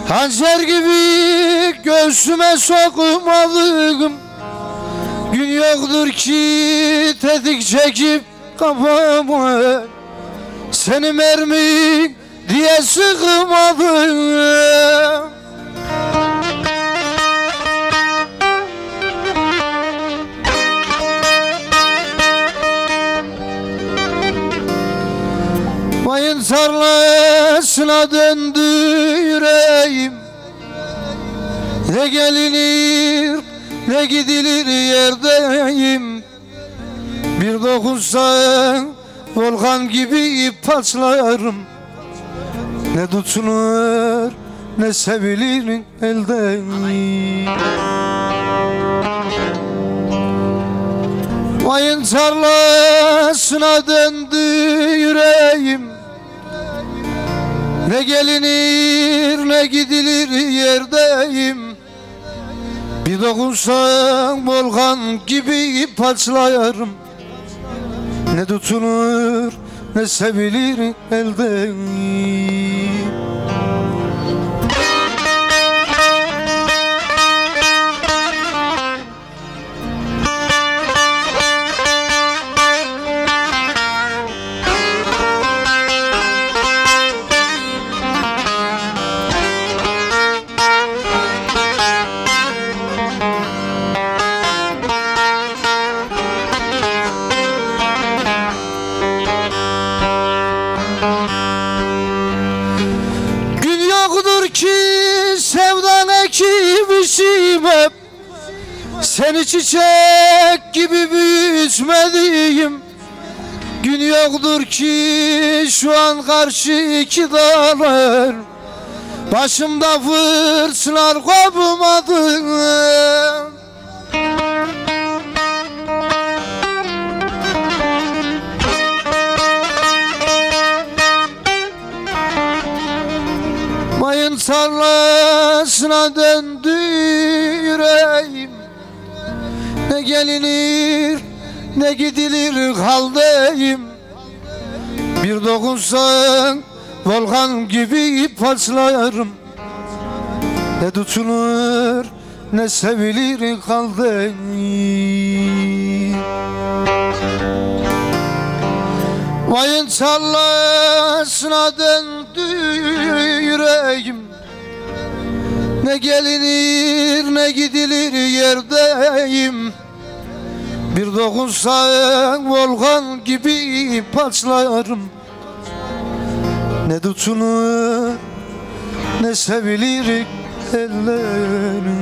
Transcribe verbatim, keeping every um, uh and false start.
Hançer gibi göğsüme sokmadım. Gün yoktur ki tetik çekip kafama seni mermi diye sıkmadım. Mayın tarlasına döndü yüreğim. Ne gelinir ne gidilir yerdeyim. Bir dokunsan volkan gibi patlarım. Ne tutunur ne sevilir elden. Mayın tarlasına döndü yüreğim. Ne gelinir ne gidilir yerdeyim. Bir dokunsan volkan gibi patlarım. Ne tutunur ne sevilir elden. Ki sevdan ekmişim hep, seni çiçek gibi büyütmediğim. Gün yoktur ki şu an karşı iki dağlar, başımda fırtınalar kopmadı. Mayın tarlasına döndü yüreğim. Ne gelinir ne gidilir haldeyim. Bir dokunsan volkan gibi patlarım. Ne tutunur ne sevilir haldeyim. Mayın tarlasına döndü yüreğim. Ne gelinir ne gidilir yerdeyim. Bir dokunsan volkan gibi patlarım. Ne tutunur ne sevilir ellerim.